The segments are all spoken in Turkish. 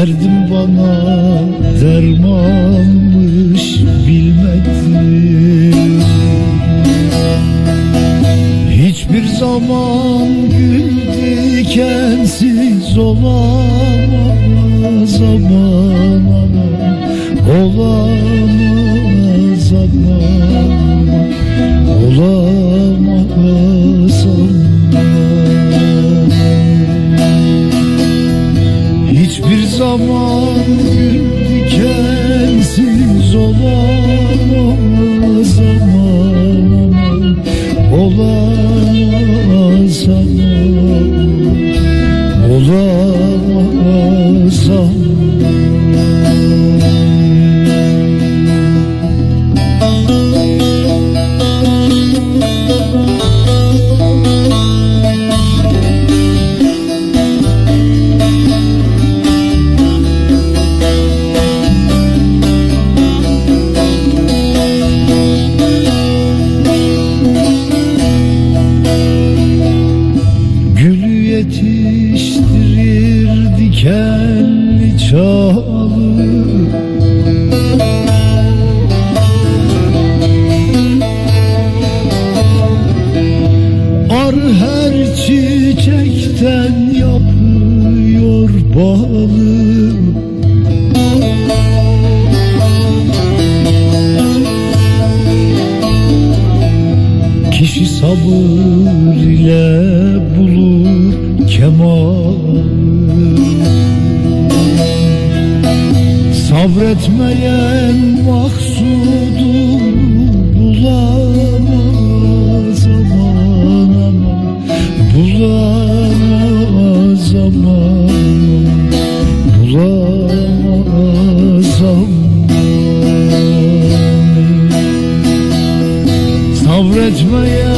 Derdim bana dermanmış bilmedim. Hiçbir zaman gül dikensiz olamaz aman aman, olamaz aman, olamaz aman. Hiçbir zaman gül dikensiz olamaz aman aman, olamaz aman, olamaz aman. Sabır ile bulur kemalı, sabretmeyen maksudu bulamaz aman aman, bulamaz aman, bulamaz aman. Sabretmeyen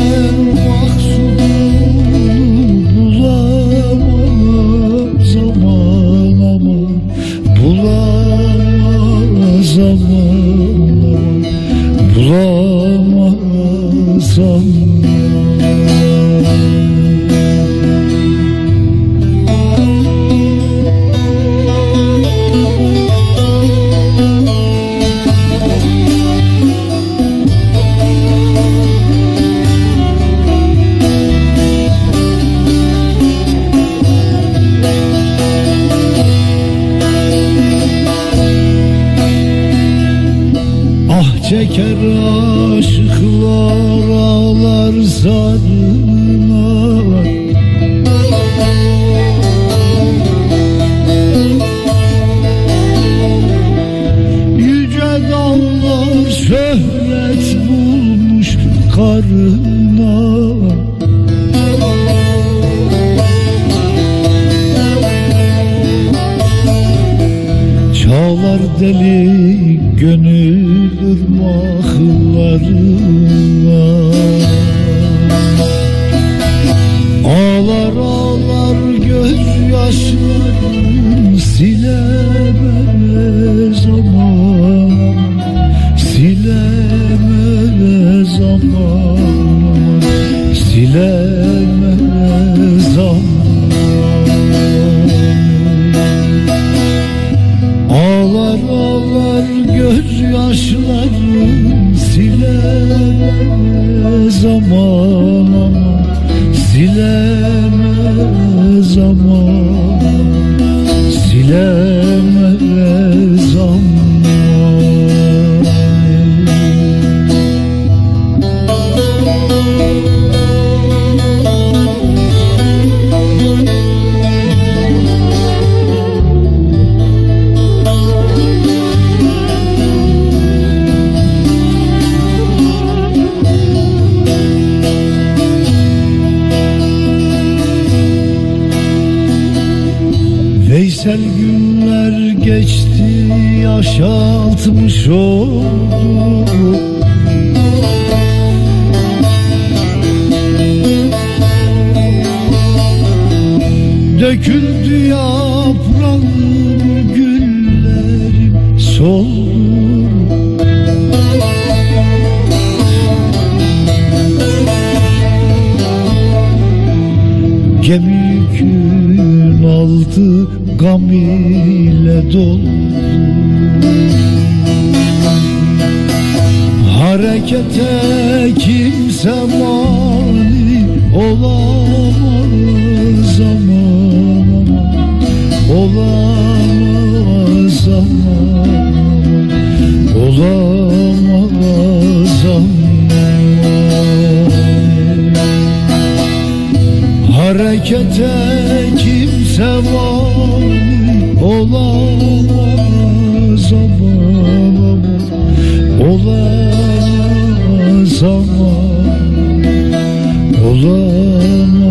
çeker aşıklar ağlar zarına, yüce dağlar şöhret bulmuş karına. Çağlar deli gönül ırmaklarına, ağlar ağlar gözyaşlarım silemez aman, silemez aman, silemez aman. Ağlar ağlar gözyaşlarım silemez aman aman, silemez aman, silemez aman. Veysel günler geçti, yaşatmış oldu. Döküldü yaprağım, güllerim soldu. Gemi yükün aldı, gam ile doldu. Harekete kimse mani olamaz aman, olamaz aman, olamaz aman. Harekete kimse mani olamaz aman, olamaz aman, olamaz.